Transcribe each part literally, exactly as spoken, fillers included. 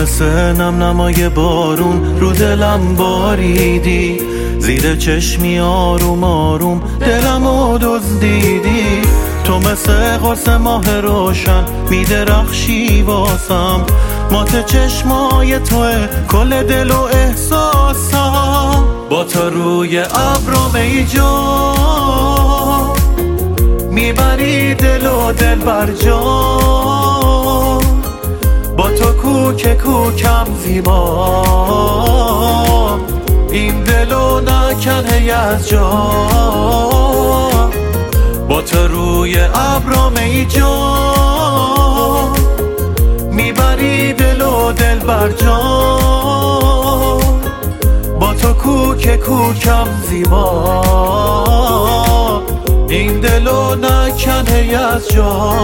مثل نم نمای بارون رو دلم باریدی، زیر چشمی آروم آروم دلمو دزدیدی. تو مثل قرص ماه روشن میدرخشی واسم، مات چشمای توه کل دل و احساسم. با تو روی ابرم ای جان، میبری دل و دل بر جان. با تو کوک کوکم زیبا، این دلو نکنه از جا. با تو روی ابرم ای جان، میبری دل و دل بر جان. با تو کوک کوکم زیبا، این دلو نکنه از جا.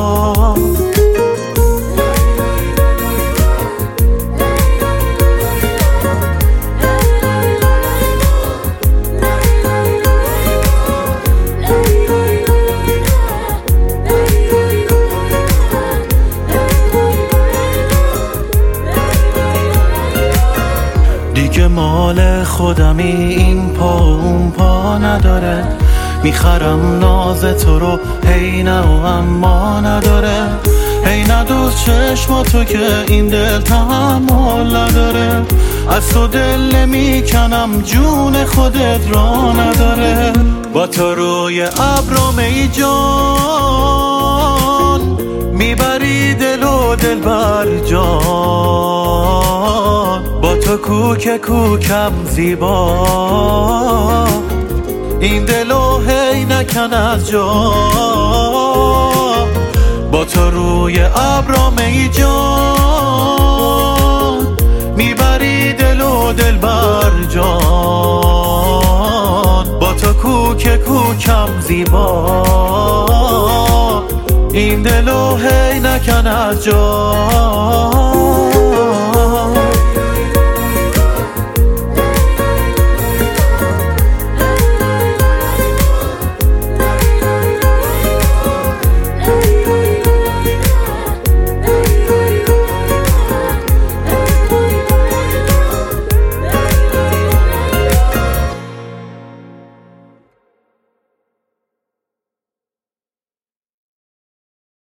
دیگه مال خودمی، این پا اون پا نداره. میخرم ناز تو رو هی نه و اما نداره. هی ندوز چشم تو که این دل تحمل نداره. از تو دل نمیکنم جون خودت را نداره. با تو روی ابرم ای جان، میبری دل و دل بر جان. با تو کوک کوکم زیبا، این دلو هی نکن از جا. با تو روی ابرم ای جان، میبری دل و دل بر جان. با تو کوک کوکم زیبا، این دلو هی نکن از جا.